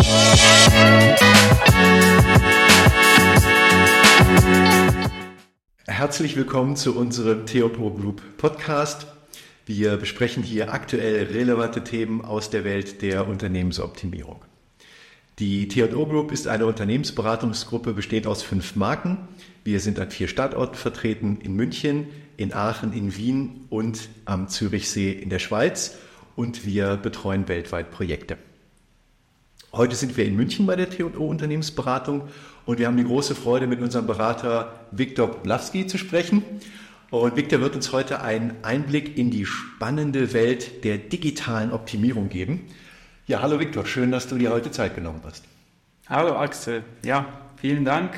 Herzlich willkommen zu unserem Theodor Group Podcast. Wir besprechen hier aktuell relevante Themen aus der Welt der Unternehmensoptimierung. Die Theodor Group ist eine Unternehmensberatungsgruppe, bestehend aus 5 Marken. Wir sind an 4 Standorten vertreten, in München, in Aachen, in Wien und am Zürichsee in der Schweiz. Und wir betreuen weltweit Projekte. Heute sind wir in München bei der Theodor Unternehmensberatung und wir haben die große Freude, mit unserem Berater Viktor Podlawski zu sprechen. Und Viktor wird uns heute einen Einblick in die spannende Welt der digitalen Optimierung geben. Ja, hallo Viktor, schön, dass du dir heute Zeit genommen hast. Hallo Axel, ja, vielen Dank.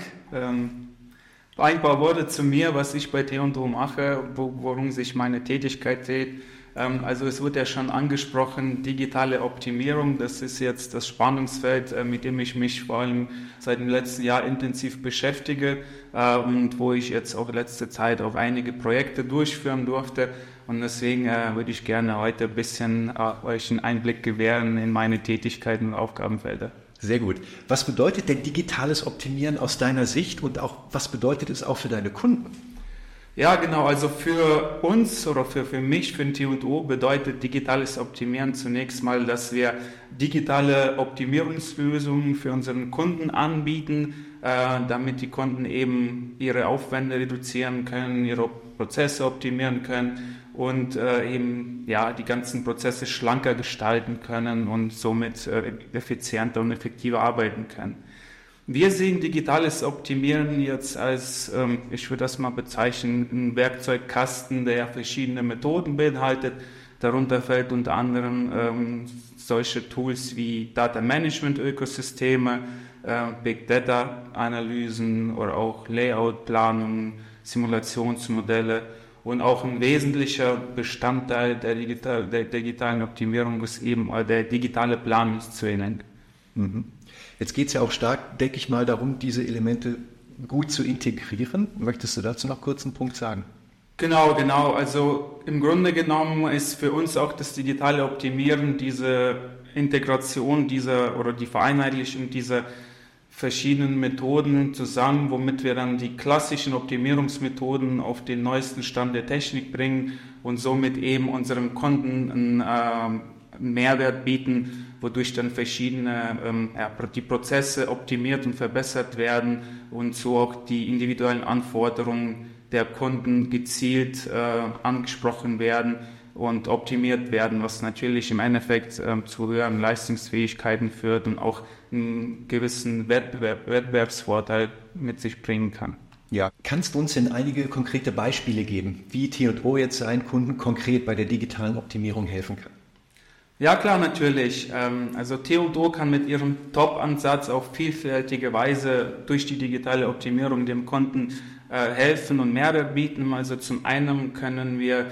Ein paar Worte zu mir, was ich bei Theodor mache, worum sich meine Tätigkeit dreht. Also es wurde ja schon angesprochen, digitale Optimierung, das ist jetzt das Spannungsfeld, mit dem ich mich vor allem seit dem letzten Jahr intensiv beschäftige und wo ich jetzt auch letzte Zeit auch einige Projekte durchführen durfte. Und deswegen würde ich gerne heute ein bisschen euch einen Einblick gewähren in meine Tätigkeiten und Aufgabenfelder. Sehr gut. Was bedeutet denn digitales Optimieren aus deiner Sicht und auch was bedeutet es auch für deine Kunden? Ja, genau. Also für uns oder für mich, für den Theodor, bedeutet digitales Optimieren zunächst mal, dass wir digitale Optimierungslösungen für unseren Kunden anbieten, damit die Kunden eben ihre Aufwände reduzieren können, ihre Prozesse optimieren können und eben ja die ganzen Prozesse schlanker gestalten können und somit effizienter und effektiver arbeiten können. Wir sehen digitales Optimieren jetzt als, ich würde das mal bezeichnen, ein Werkzeugkasten, der verschiedene Methoden beinhaltet. Darunter fällt unter anderem solche Tools wie Data Management Ökosysteme, Big Data Analysen oder auch Layout-Planungen, Simulationsmodelle. Und auch ein wesentlicher Bestandteil der digitalen Optimierung ist eben der digitale Planungszwilling. Mhm. Jetzt geht es ja auch stark, denke ich mal, darum, diese Elemente gut zu integrieren. Möchtest du dazu noch kurz einen Punkt sagen? Genau. Also im Grunde genommen ist für uns auch das digitale Optimieren diese Integration oder die Vereinheitlichung dieser verschiedenen Methoden zusammen, womit wir dann die klassischen Optimierungsmethoden auf den neuesten Stand der Technik bringen und somit eben unseren Kunden einen Mehrwert bieten, wodurch dann die Prozesse optimiert und verbessert werden und so auch die individuellen Anforderungen der Kunden gezielt angesprochen werden und optimiert werden, was natürlich im Endeffekt zu höheren Leistungsfähigkeiten führt und auch einen gewissen Wettbewerbsvorteil mit sich bringen kann. Ja, kannst du uns denn einige konkrete Beispiele geben, wie Theodor jetzt seinen Kunden konkret bei der digitalen Optimierung helfen kann? Ja, klar, natürlich. Also Theodor kann mit ihrem Top-Ansatz auf vielfältige Weise durch die digitale Optimierung dem Kunden helfen und Mehrwert bieten. Also zum einen können wir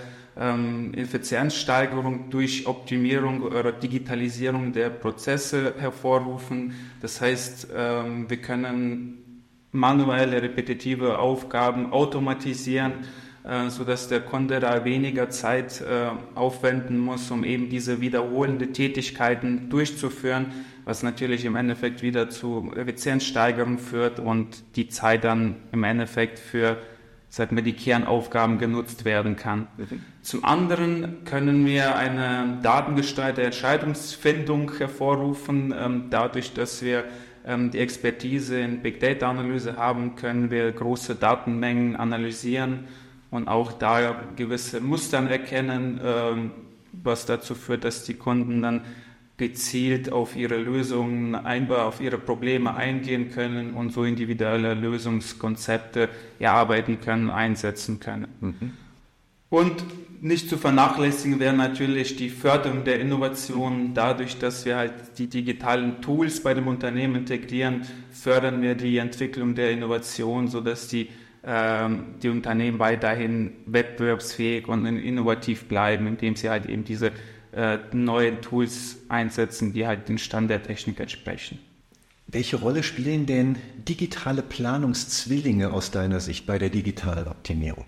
Effizienzsteigerung durch Optimierung oder Digitalisierung der Prozesse hervorrufen. Das heißt, wir können manuelle, repetitive Aufgaben automatisieren, sodass der Kunde da weniger Zeit aufwenden muss, um eben diese wiederholende Tätigkeiten durchzuführen, was natürlich im Endeffekt wieder zu Effizienzsteigerung führt und die Zeit dann im Endeffekt für die Kernaufgaben genutzt werden kann. Zum anderen können wir eine datengesteuerte Entscheidungsfindung hervorrufen. Dadurch, dass wir die Expertise in Big Data Analyse haben, können wir große Datenmengen analysieren und auch da gewisse Mustern erkennen, was dazu führt, dass die Kunden dann gezielt auf ihre Lösungen, auf ihre Probleme eingehen können und so individuelle Lösungskonzepte erarbeiten können, einsetzen können. Mhm. Und nicht zu vernachlässigen wäre natürlich die Förderung der Innovation. Dadurch, dass wir halt die digitalen Tools bei dem Unternehmen integrieren, fördern wir die Entwicklung der Innovation, sodass die Unternehmen weiterhin wettbewerbsfähig und innovativ bleiben, indem sie halt eben diese neuen Tools einsetzen, die halt den Stand der Technik entsprechen. Welche Rolle spielen denn digitale Planungszwillinge aus deiner Sicht bei der digitalen Optimierung?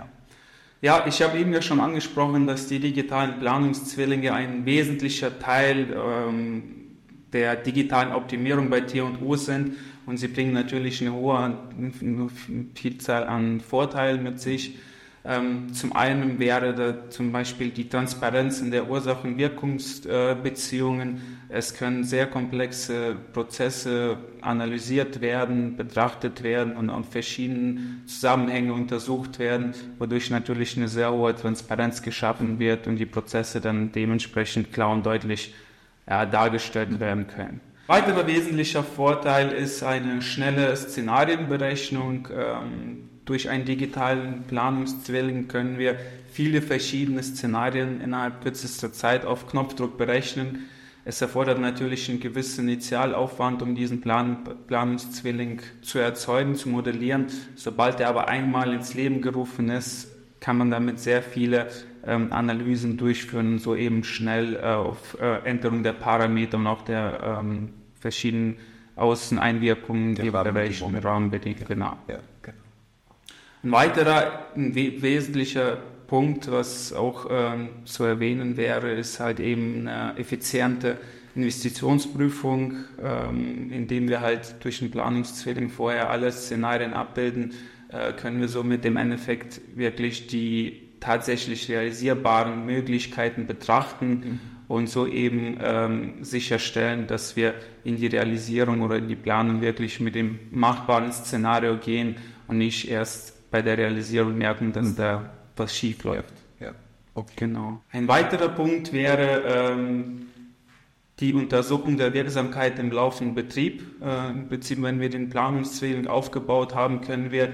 Ja, ich habe eben ja schon angesprochen, dass die digitalen Planungszwillinge ein wesentlicher Teil der digitalen Optimierung bei T&O sind, und sie bringen natürlich eine hohe Vielzahl an Vorteilen mit sich. Zum einen wäre da zum Beispiel die Transparenz in der Ursachen-Wirkungsbeziehungen. Es können sehr komplexe Prozesse analysiert werden, betrachtet werden und an verschiedenen Zusammenhänge untersucht werden, wodurch natürlich eine sehr hohe Transparenz geschaffen wird und die Prozesse dann dementsprechend klar und deutlich dargestellt werden können. Weiterer wesentlicher Vorteil ist eine schnelle Szenarienberechnung. Durch einen digitalen Planungszwilling können wir viele verschiedene Szenarien innerhalb kürzester Zeit auf Knopfdruck berechnen. Es erfordert natürlich einen gewissen Initialaufwand, um diesen Planungszwilling zu erzeugen, zu modellieren. Sobald er aber einmal ins Leben gerufen ist, kann man damit sehr viele Analysen durchführen, so eben schnell auf Änderung der Parameter und auch der verschiedenen Außeneinwirkungen, die Rahmenbedingungen. Genau. Ja, genau. Ein weiterer wesentlicher Punkt, was auch zu erwähnen wäre, ist halt eben eine effiziente Investitionsprüfung, indem wir halt durch den Planungszwilling vorher alle Szenarien abbilden, können wir somit im Endeffekt wirklich die tatsächlich realisierbaren Möglichkeiten betrachten und so eben sicherstellen, dass wir in die Realisierung oder in die Planung wirklich mit dem machbaren Szenario gehen und nicht erst bei der Realisierung merken, dass da was schief läuft. Ja. Okay. Genau. Ein weiterer Punkt wäre die Untersuchung der Wirksamkeit im laufenden Betrieb. Im Prinzip, wenn wir den Planungszwilling aufgebaut haben, können wir,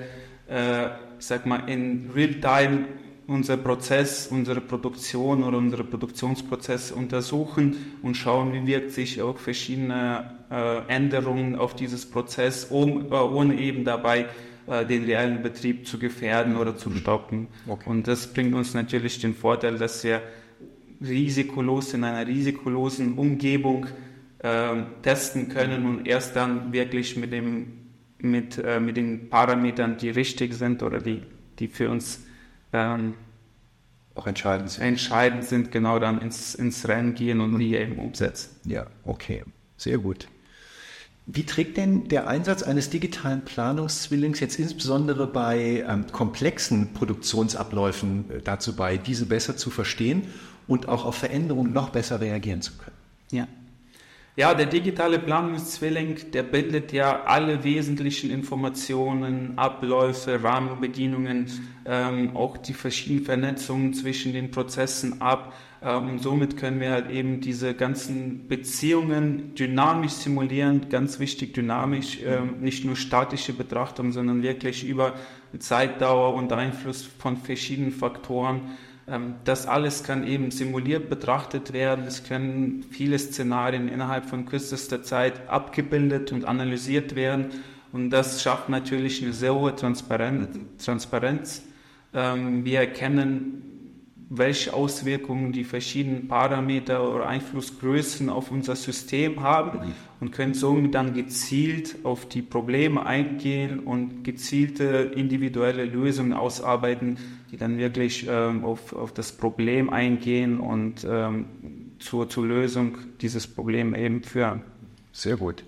in Real-Time unser Prozess, unsere Produktion oder unsere Produktionsprozesse untersuchen und schauen, wie wirkt sich auch verschiedene Änderungen auf dieses Prozess, ohne eben dabei den realen Betrieb zu gefährden oder zu stoppen. Okay. Und das bringt uns natürlich den Vorteil, dass wir risikolos in einer risikolosen Umgebung testen können und erst dann wirklich mit den Parametern, die richtig sind oder die für uns auch entscheidend sind, genau dann ins Rennen gehen und die eben umsetzen. Ja, okay, sehr gut. Wie trägt denn der Einsatz eines digitalen Planungszwillings jetzt insbesondere bei komplexen Produktionsabläufen dazu bei, diese besser zu verstehen und auch auf Veränderungen noch besser reagieren zu können? Ja, der digitale Planungszwilling, der bildet ja alle wesentlichen Informationen, Abläufe, Rahmenbedingungen, auch die verschiedenen Vernetzungen zwischen den Prozessen ab. Und somit können wir halt eben diese ganzen Beziehungen dynamisch simulieren, ganz wichtig dynamisch, nicht nur statische Betrachtung, sondern wirklich über Zeitdauer und Einfluss von verschiedenen Faktoren. Das alles kann eben simuliert betrachtet werden. Es können viele Szenarien innerhalb von kürzester Zeit abgebildet und analysiert werden. Und das schafft natürlich eine sehr hohe Transparenz. Wir erkennen, welche Auswirkungen die verschiedenen Parameter oder Einflussgrößen auf unser System haben und können somit dann gezielt auf die Probleme eingehen und gezielte individuelle Lösungen ausarbeiten, die dann wirklich auf das Problem eingehen und zur Lösung dieses Problems eben führen. Sehr gut.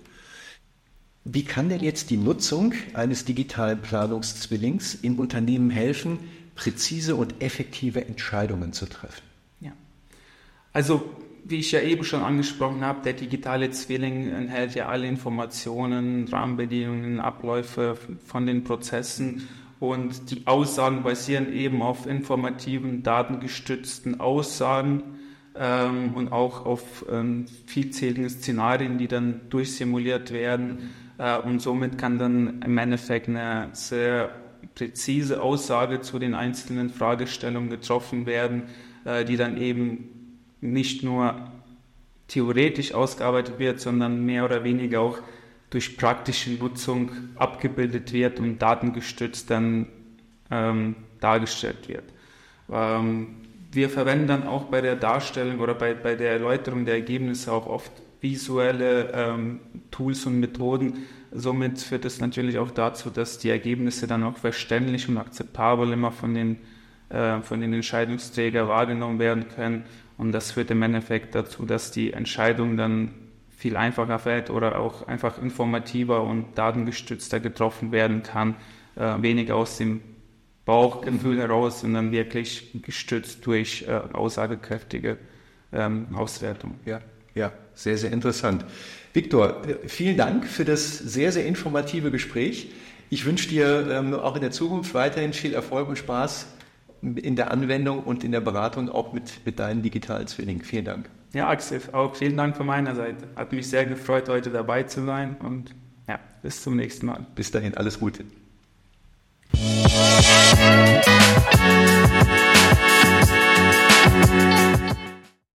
Wie kann denn jetzt die Nutzung eines digitalen Planungszwillings im Unternehmen helfen, präzise und effektive Entscheidungen zu treffen? Ja, also wie ich ja eben schon angesprochen habe, der digitale Zwilling enthält ja alle Informationen, Rahmenbedingungen, Abläufe von den Prozessen und die Aussagen basieren eben auf informativen, datengestützten Aussagen und auch auf vielzähligen Szenarien, die dann durchsimuliert werden und somit kann dann im Endeffekt eine sehr präzise Aussage zu den einzelnen Fragestellungen getroffen werden, die dann eben nicht nur theoretisch ausgearbeitet wird, sondern mehr oder weniger auch durch praktische Nutzung abgebildet wird und datengestützt dann dargestellt wird. Wir verwenden dann auch bei der Darstellung oder bei der Erläuterung der Ergebnisse auch oft visuelle Tools und Methoden. Somit führt es natürlich auch dazu, dass die Ergebnisse dann auch verständlich und akzeptabel immer von den Entscheidungsträgern wahrgenommen werden können. Und das führt im Endeffekt dazu, dass die Entscheidungen dann viel einfacher fällt oder auch einfach informativer und datengestützter getroffen werden kann, weniger aus dem Bauchgefühl heraus, sondern wirklich gestützt durch aussagekräftige Auswertung. Ja, sehr, sehr interessant. Viktor, vielen Dank für das sehr, sehr informative Gespräch. Ich wünsche dir auch in der Zukunft weiterhin viel Erfolg und Spaß in der Anwendung und in der Beratung, auch mit deinen digitalen Zwillingen. Vielen Dank. Ja, Axel, auch vielen Dank von meiner Seite. Hat mich sehr gefreut, heute dabei zu sein und ja, bis zum nächsten Mal. Bis dahin, alles Gute.